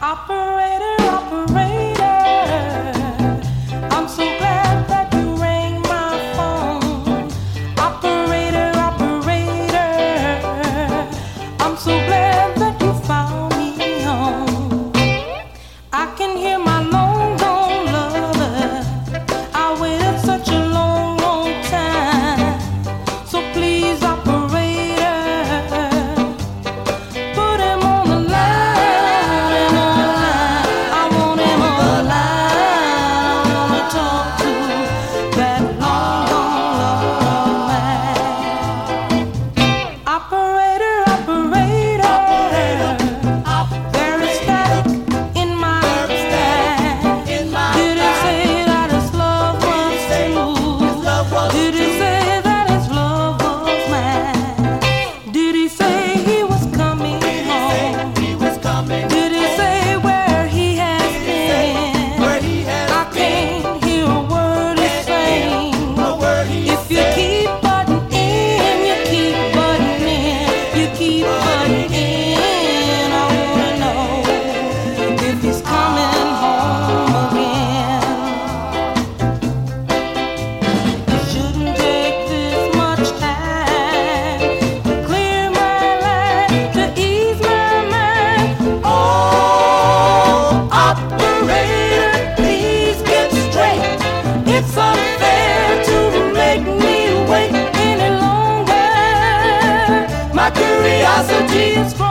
Operator, operator, I'm so glad that you rang my phone. Operator, operator, I'm so glad that you found me home. I can hear my long gone lover. I waited such a long, long time. So please, operator, put him on the line. I want him on the line. I wanna talk to that long gone lover of mine. Operator, operator, there is static in my stack. Did he say that his love was true? Did he say that his love was mine? Did he say he was coming home? Did he say where he has been? I can't hear a word he's saying. If you keep butting in, you keep butting in, you keep butting in, I wanna know if he's coming home again. It shouldn't take this much time to clear my line, to ease my mind. Oh, operator, please get straight. It's unfair to make me wait any longer. My curiosity is